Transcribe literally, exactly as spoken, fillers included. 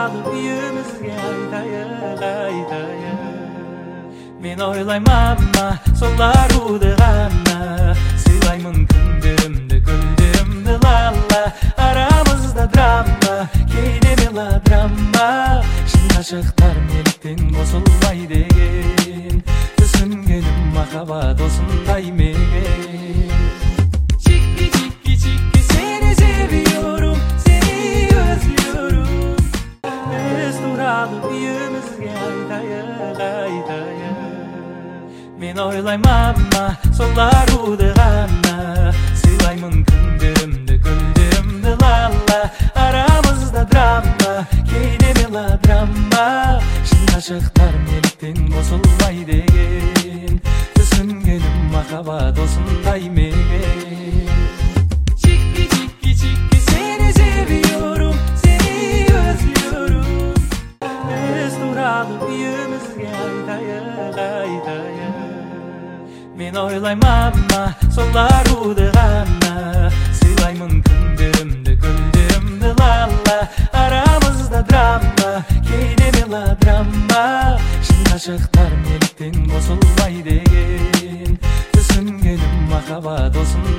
туралы үйімізге айтайық, айтайық. Мен ойлаймама сол аруды ғана, сыйлаймын күндерімді, гүлдерімді лала. Арамызда драма, кейде мелодрама, шын ғашықтар неліктен қосылмай деген, түсінгенім махаббат осындай мекен. Чики, чики, чики, seni seviyorum, seni özlüyorum. Biz туралы үйімізге айтайық, айтайық. Мен ойлаймама сол аруды ғана, сыйлаймын күндерімді, гүлдерімді лала. Арамызда драма, кейде мелодрама, шын ғашықтар неліктен қосылмай деген, түсінгенім махаббат осындай мекен. Чики, чики, чики, seni seviyorum, seni özlüyorum. Biz туралы үйімізге айтайық, айтайық. Мен ойлаймама сол аруды ғана, сыйлаймын күндерімді, гүлдерімді лала. Арамызда драма, кейде мелодрама, шын ғашықтар неліктен қосылмай деген, түсінгенім махаббат осындай